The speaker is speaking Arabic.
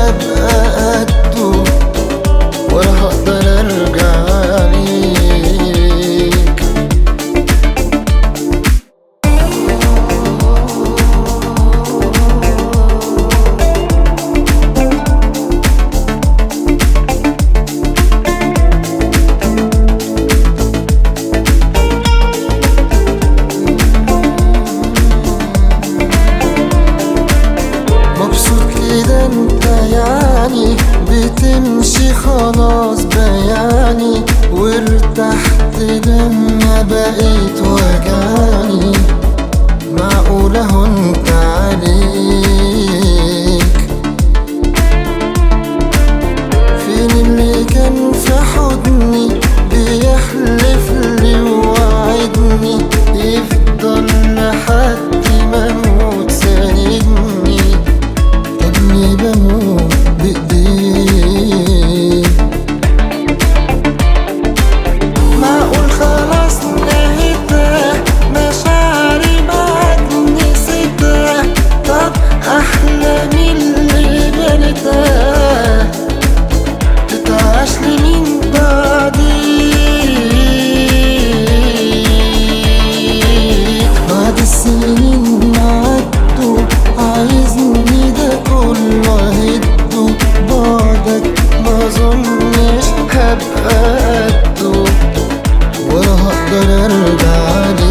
هبقى قده ولا هقدر ارجع عليك. مبسوط كده انت يعني بتمشي خلاص بياني، وارتحت لما بقيت وجعني. معقولة هنت عليك؟ فين اللي كان في حضني بيحلف لي ووعدني يفضل لحد ما اموت ساندني؟ ابني بموت بايديك. معقول خلاص نهيتها مشاعري بعد نسيتها؟ طب احلامي اللي بنتها تتعاش لمين بعديك؟ بعد السنين معدوا عايزني ده كله اهده، بعدك ما اظنش هبقى قده ولا هقدر ارجع عليك.